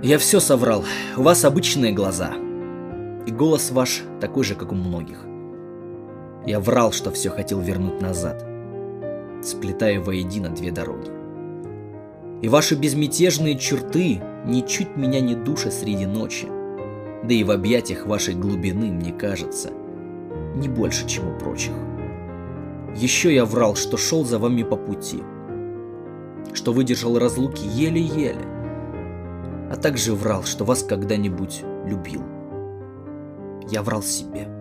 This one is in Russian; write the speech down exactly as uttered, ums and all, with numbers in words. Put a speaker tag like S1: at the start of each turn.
S1: Я все соврал. У вас обычные глаза. И голос ваш такой же, как у многих. Я врал, что все хотел вернуть назад, сплетая воедино две дороги. И ваши безмятежные черты ничуть меня не душат среди ночи. Да и в объятиях вашей глубины, мне кажется, не больше, чем у прочих. Еще я врал, что шел за вами по пути, что выдержал разлуки еле-еле, а также врал, что вас когда-нибудь любил. Я врал себе.